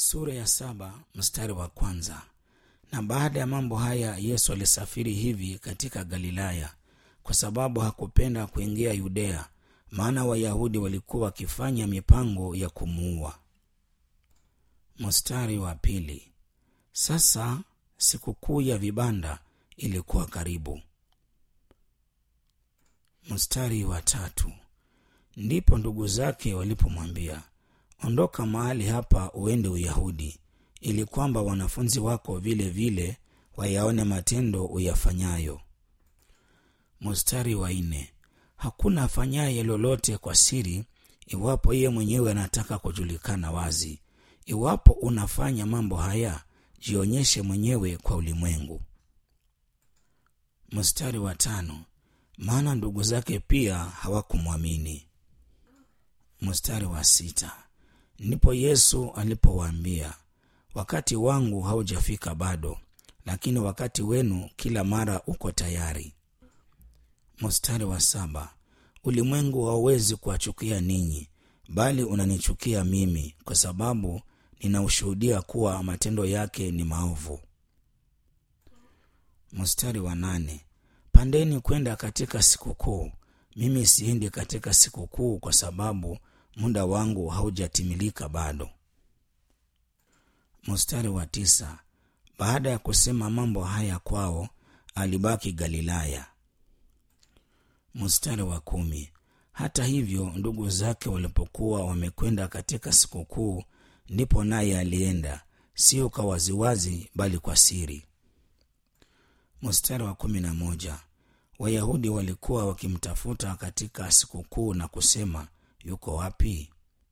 Sura ya 7 mstari wa kwanza. Na baada ya mambo haya Yesu alisafiri hivi katika Galilaya, kwa sababu hakupenda kuingia Yudea, maana Wayahudi walikuwa wakifanya mipango ya kumuua. Mstari wa pili. Sasa sikukuu ya vibanda ilikuwa karibu. Mstari wa tatu. Ndipo ndugu zake walipomwambia, ondoka mahali hapa uende Uyahudi, ili kwamba wanafunzi wako vile vile wayaone matendo uyafanyayo. Mstari wa nne. Hakuna afanyaye lolote kwa siri, iwapo yeye mwenyewe anataka kujulikana wazi. Iwapo unafanya mambo haya, jionyeshe mwenyewe kwa ulimwengu. Mstari wa tano. Maana ndugu zake pia hawakumwamini. Mstari wa sita. Ndipo Yesu alipowaambia, wakati wangu haujafika bado, lakini wakati wenu kila mara uko tayari. Mstari wa saba. Ulimwengu hauwezi kuwachukia ninyi, bali unanichukia mimi, kwa sababu ninaushuhudia kuwa matendo yake ni maovu. Mstari wa nane. Pandeni kwenda katika sikukuu. Mimi siendi katika sikukuu, kwa sababu muda wangu haujatimilika bado. Mstari wa tisa. Baada ya kusema mambo haya kwao, alibaki Galilaya. Mstari wa kumi. Hata hivyo ndugu zake walipokuwa wamekwenda katika sikukuu, ndipo naye alienda, sio kwa waziwazi, bali kwa siri. Mstari wa 11. Wayahudi walikuwa wakimtafuta katika sikukuu na kusema, yuko wapi?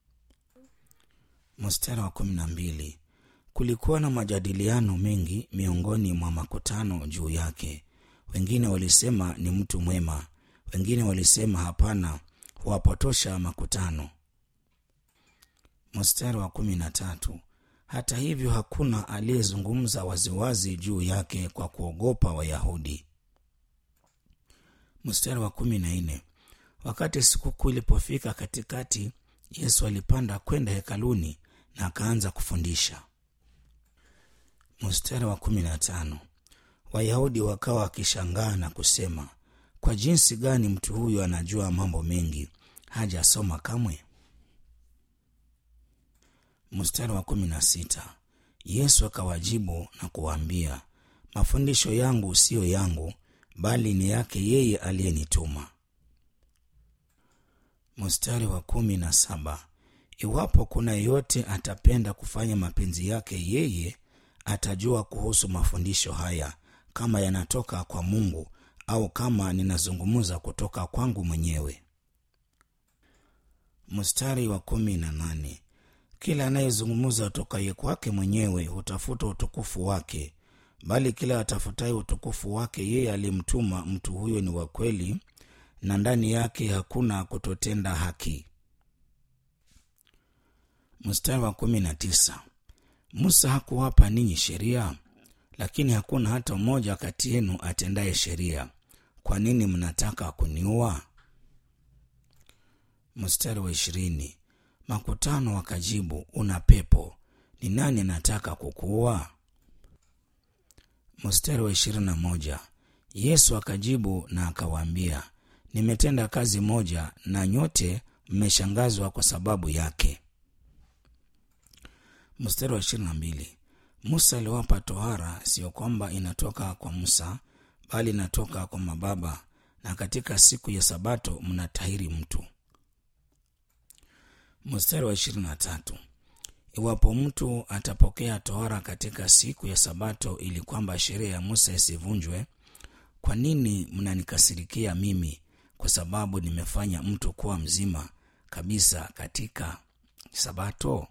Mstari wa 12. Kulikuwa na majadiliano mengi miongoni mwa makutano juu yake. Wengine walisema ni mtu mwema, wengine walisema hapana, huwapotosha makutano. Mstari wa 13. Hata hivyo hakuna aliyezungumza waziwazi juu yake kwa kuogopa Wayahudi. Mstari wa 14. Wakati sikukuu ilipofika katikati, Yesu alipanda kwenda hekaluni na akaanza kufundisha. Mstari wa 15. Wayahudi wakawa wakishangaa na kusema, kwa jinsi gani mtu huyu anajua mambo mengi, hajasoma kamwe? Mstari wa 16. Yesu akawajibu na kuwaambia, mafundisho yangu siyo yangu, bali ni yake yeye aliyenituma. Mstari wa 17. Iwapo kuna yeyote atapenda kufanya mapenzi yake yeye, atajua kuhusu mafundisho haya, kama yanatoka kwa Mungu au kama ninazungumza kutoka kwangu mwenyewe. Mstari wa 18. Kila anayezungumza tokaye kwake mwenyewe hutafuta utukufu wake, bali kila atafutaye utukufu wake yeye aliyemtuma, mtu huyo ni wa kweli, na ndani yake hakuna kutotenda haki. Mstari wa 19. Musa hakuwapa ninyi sheria? Lakini hakuna hata mmoja kati yenu atendaye sheria. Kwa nini mnataka kuniua? Mstari wa 20. Makutano wakajibu, una pepo, ni nani anataka kukuua? Mstari wa 21. Yesu akajibu na akawaambia, nimetenda kazi moja, na nyote mmeshangazwa kwa sababu yake. Mstari wa 22. Musa aliwapa tohara, sio kwamba inatoka kwa Musa, bali inatoka kwa mababa, na katika siku ya Sabato mnatahiri mtu. Mstari wa 23. Iwapo mtu atapokea tohara katika siku ya Sabato ili kwamba sheria ya Musa isivunjwe, kwa nini mnanikasirikia mimi kwa sababu nimefanya mtu kuwa mzima kabisa katika Sabato?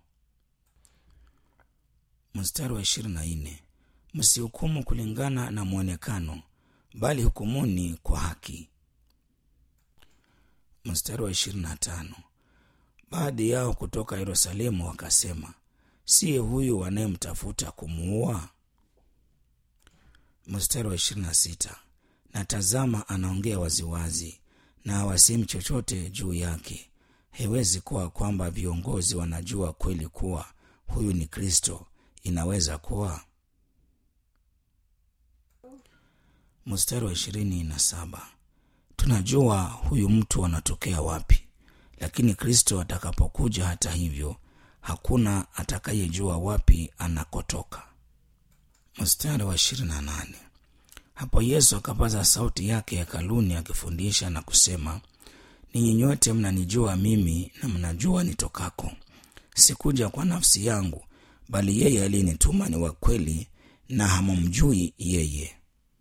Mstari wa 24. Msihukumu kulingana na mwonekano, bali hukumuni kwa haki. Mstari wa 25. Baadhi yao kutoka Yerusalemu wakasema, siye huyu wanayemtafuta kumuua? Mstari wa 26. Na tazama, anaongea waziwazi, na hawasemi chochote juu yake. Haiwezi kuwa kwamba viongozi wanajua kweli kuwa huyu ni Kristo, inaweza kuwa. Mstari wa 27. Tunajua huyu mtu anatokea wapi, lakini Kristo atakapokuja, hata hivyo, hakuna atakayejua wapi anakotoka. Mstari wa 28. Hapo Yesu akapaza sauti yake hekaluni akifundisha na kusema, ninyi nyote mnanijua mimi na mnajua nitokako. Sikuja kwa nafsi yangu, bali yeye aliyenituma ni wa kweli, na hamumjui yeye.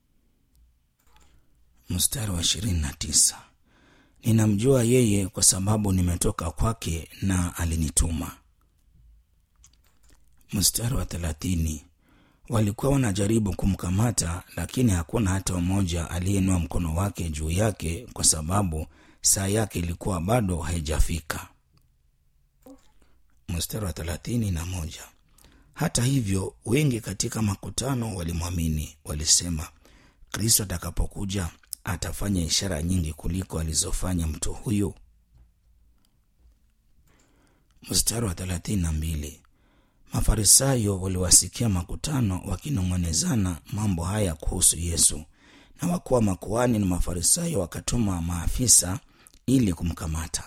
Mstari wa 29. Ninamjua yeye kwa sababu nimetoka kwake na alinituma. Mstari wa 30. Walikuwa wanajaribu kumkamata, lakini hakuna hata mmoja aliyeinua mkono wake juu yake, kwa sababu saa yake ilikuwa bado haijafika. Mstari wa 31. Hata hivyo, wengi katika makutano walimwamini. Walisema, Kristo atakapokuja atafanya ishara nyingi kuliko alizofanya mtu huyu. Mstari wa 32. Mafarisayo waliwasikia makutano wakinong'onezana mambo haya kuhusu Yesu, na wakuu wa makuhani na Mafarisayo wakatuma maafisa ili kumkamata.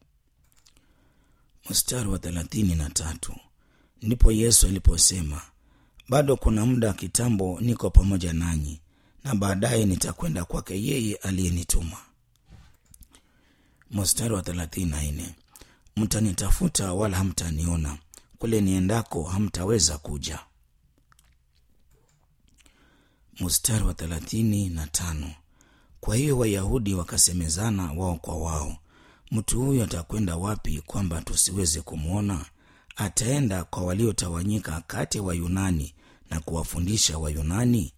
Mstari wa 33. Ndipo Yesu aliposema, bado kuna muda kitambo niko pamoja nanyi, na baadaye nitakwenda kwake yeye aliyenituma. Mstari wa 34. Mtanitafuta wala hamtaniona, kule niendako hamtaweza kuja. Mstari wa 35. Kwa hiyo Wayahudi wakasemezana wao kwa wao, mtu huyu atakwenda wapi kwamba tusiweze kumwona? Ataenda kwa waliotawanyika kati wa Yunani na kuwafundisha wa Yunani.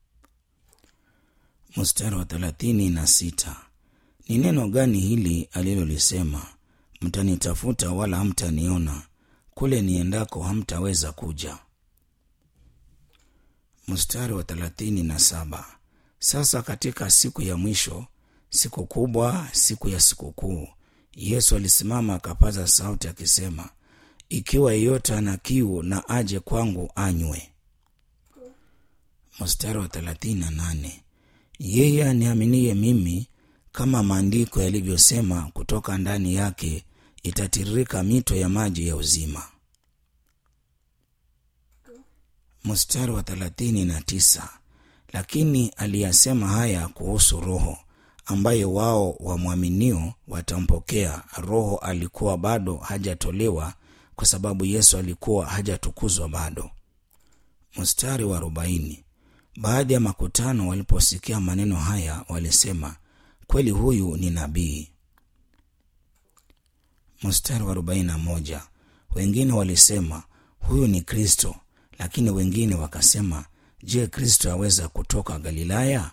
Mstari wa 36. Ni neno gani hili alilolisema, mtanitafuta wala hamtaniona, kule niendako hamtaweza kuja? Mstari wa 37. Sasa katika siku ya mwisho, siku kubwa, siku ya sikukuu, Yesu alisimama akapaza sauti akisema, ikiwa yeyote ana kiu na aje kwangu anywe. Mstari wa 38. Yeye aniaminie mimi, kama maandiko yalivyosema, kutoka ndani yake itatiririka mito ya maji ya uzima. Mstari wa 39. Lakini aliyasema haya kuhusu Roho, ambaye wao wamwaminio watampokea. Roho alikuwa bado hajatolewa, kwa sababu Yesu alikuwa hajatukuzwa bado. Mstari wa 40. Baadhi ya makutano waliposikia maneno haya walisema, kweli huyu ni nabii. Mstari wa 41. Wengine walisema, huyu ni Kristo, lakini wengine wakasema, je, Kristo aweza kutoka Galilaya?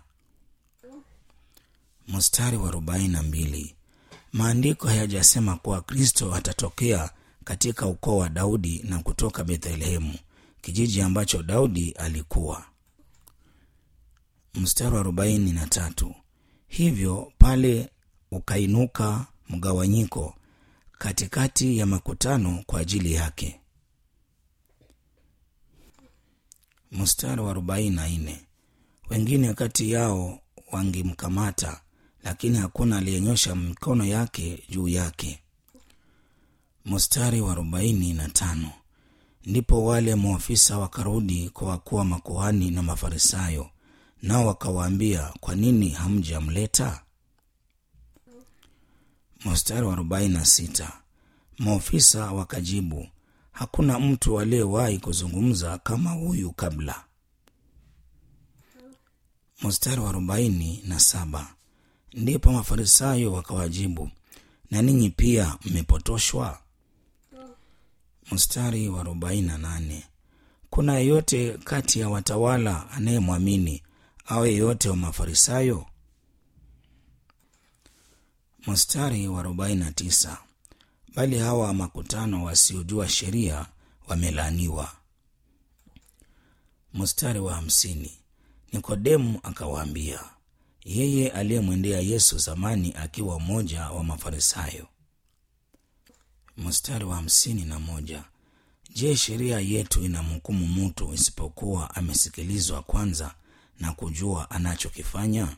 Mstari wa 42. Maandiko hayajasema kuwa Kristo atatokea katika ukoo wa Daudi na kutoka Bethlehemu, kijiji ambacho Daudi alikuwa. Mstari wa 43. Hivyo pale ukainuka mgawanyiko katikati ya makutano kwa ajili yake. Mstari wa 44. Wengine kati yao wangemkamata, lakini hakuna aliyenyosha mikono yake juu yake. Mstari wa 45. Ndipo wale maafisa wakarudi kwa wakuu wa makuhani na Mafarisayo, nao wakawaambia, kwa nini hamjamleta? Mstari wa 46. Maafisa wakajibu, hakuna mtu aliyewahi kuzungumza kama huyu kabla. Mstari wa 47. Ndipo Mafarisayo wakawajibu, na ninyi pia mmepotoshwa? Mstari wa 48. Kuna yeyote kati ya watawala anayemwamini au yeyote wa Mafarisayo? Mstari wa 49. Bali hawa makutano wasiojua sheria wamelaaniwa. Mstari wa 50. Nikodemu akawaambia, yeye aliyemwendea Yesu zamani akiwa mmoja wa Mafarisayo. Mstari wa 51. Je, sheria yetu inamhukumu mtu isipokuwa amesikilizwa kwanza na kujua anachokifanya?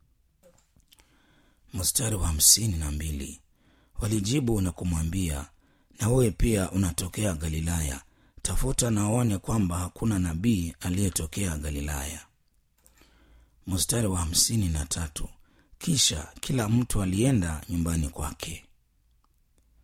Mstari wa 52. Walijibu na kumwambia, na wewe pia unatokea Galilaya? Tafuta na uone kwamba hakuna nabii aliyetokea Galilaya. Mstari wa 53. Kisha kila mtu alienda nyumbani kwake.